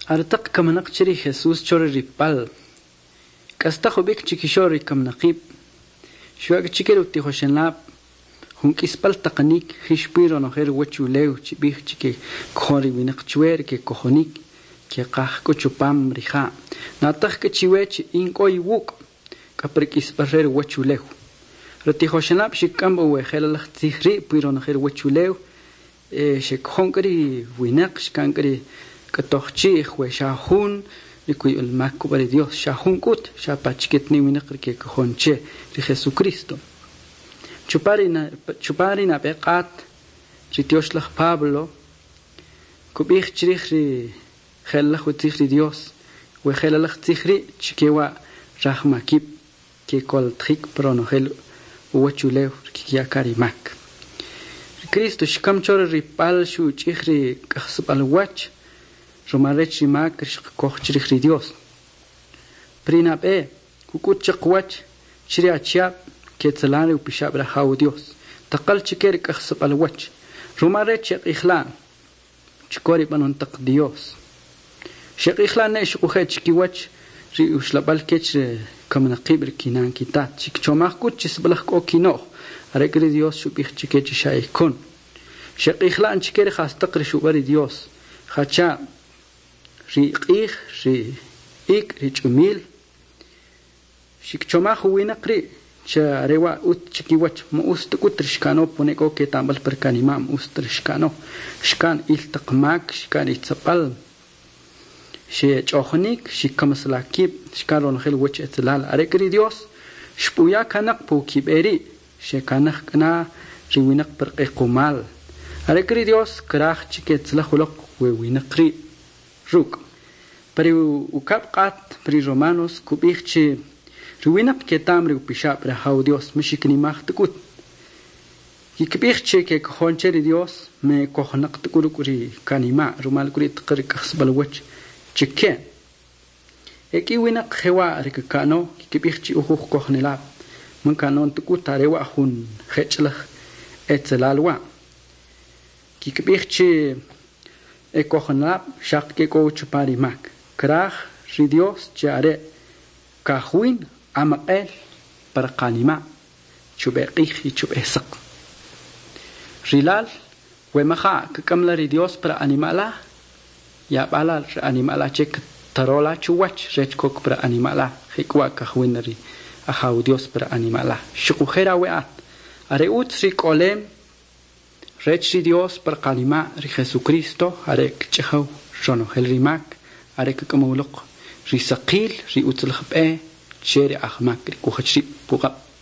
Artak kamanak chiri Jesús chore ripal. Kasta hobik chikishori kamnaqib. Shuag chikeru tihoshenlap. Hunkispal taqanik hishpiro noher wachuleu chibih chike khori winak chuer ke kohonik ke qah ko chupam riha. Natah ke chiwech inkoy wuk kaprikisparer wachuleu. Rotihoshenlap shikambo wehelach tihri piro noher wachuleu. Shekhonkari winak shkankari katohchi we shahun nikuy el makubari Dios shahunkut shapachket ni winak ke kohonche ri Jesucristo. Chupari na peqat chitioslach Pablo kubich chirihri khellach utzihri Dios we khellach tzihri chikewa rahmakip ke kol trik pronohel uwachulew kiyakari mak Cristo shkam chor ripal shu chihri qasbal wach romarech mak koch chirihri Dios prina be kukut chqwach chiri achap كتلاني وبشاب رحاو ديوس تقل شكير كخصب الوجه روماريت شق إخلان شكوري بنون تق ديوس شق إخلان نيش قخيت شكي وجه ري وشلبال كيش كمنا قبر كينان كيتات شك شوماخ كوت شسبلخ كو كينوخ أرقري ديوس شو بيخ شكيت شايكون شق إخلان شكير خاص تقري شو بري ديوس خاتشا ري قيخ ري إيك ري جميل شك شوماخ وينقري cha rewa ut chikiwach mo ustukut rishkano poneko ke tambal perkanimam ustrishkano shkan iltaqmak shkan itzapal she chokhnik shikamasakib shkaron khel wach etlal arekri Dios shpuya kanak pukiberi she kanak kana riwinak perqequmal arekri Dios krach chiketzla khulok we winaqri ruk pero ukap qat pri romanos kubich Ruinak ke tamri upishap rahau Dios mishikni mahtukut. Kikbich ke khoncheri Dios me kohnak tukurukuri kanima rumal kuri tqrik khsbalwach chike. Eki winak khewa rikano kikbich uhukh kohnela. Man kanon tukut tarewa hun khechlakh etzelalwa. Kikbich e kohnla shaq ke ko chupari mak. Krach ri Dios chare kahwin amaqel para qanima chubeqih chubesaq rilal wemaha kamla ri Dios para animala ya bala animala chek tarola chuwach rechkok para animala hikwa kahwinri aha Dios para animala shukujera weat are utri kolem rechi Dios para qanima ri Jesucristo are chhaw shono helrimak are kamuluq ri saqil ri utlkhbe شيري أخماك كوخشري بوغا